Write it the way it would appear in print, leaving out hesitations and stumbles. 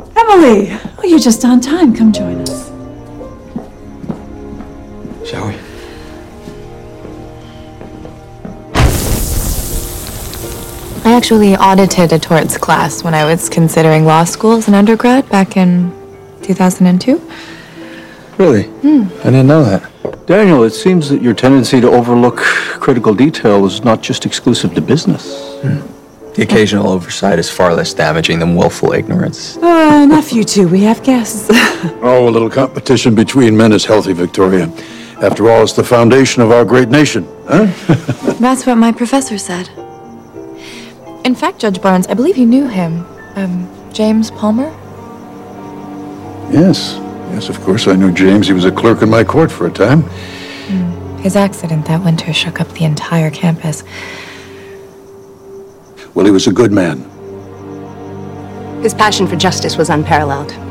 Emily! Oh, you're just on time. Come join us. Shall we? I actually audited a torts class when I was considering law school as an undergrad back in 2002. Really? I didn't know that. Daniel, it seems that your tendency to overlook critical detail is not just exclusive to business. The occasional oversight is far less damaging than willful ignorance. Enough you two. We have guests. Oh, a little competition between men is healthy, Victoria. After all, it's the foundation of our great nation, huh? That's what my professor said. In fact, Judge Barnes, I believe you knew him. James Palmer? Yes. Yes, of course I knew James. He was a clerk in my court for a time. His accident that winter shook up the entire campus. Well, he was a good man. His passion for justice was unparalleled.